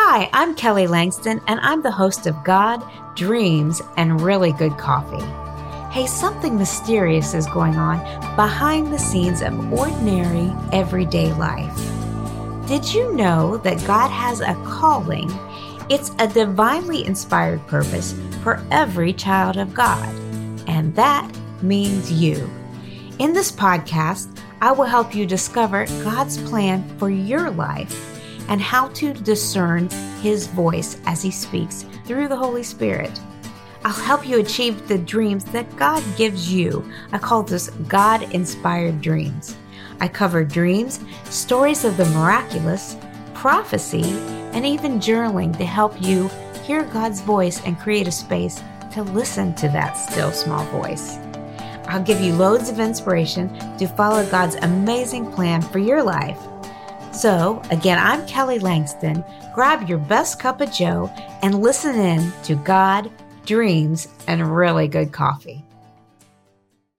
Hi, I'm Kelly Langston, and I'm the host of God, Dreams, and Really Good Coffee. Hey, something mysterious is going on behind the scenes of ordinary, everyday life. Did you know that God has a calling? It's a divinely inspired purpose for every child of God, and that means you. In this podcast, I will help you discover God's plan for your life and how to discern His voice as He speaks through the Holy Spirit. I'll help you achieve the dreams that God gives you. I call this God-inspired dreams. I cover dreams, stories of the miraculous, prophecy, and even journaling to help you hear God's voice and create a space to listen to that still small voice. I'll give you loads of inspiration to follow God's amazing plan for your life. So, again, I'm Kelly Langston. Grab your best cup of joe and listen in to God, Dreams, and Really Good Coffee.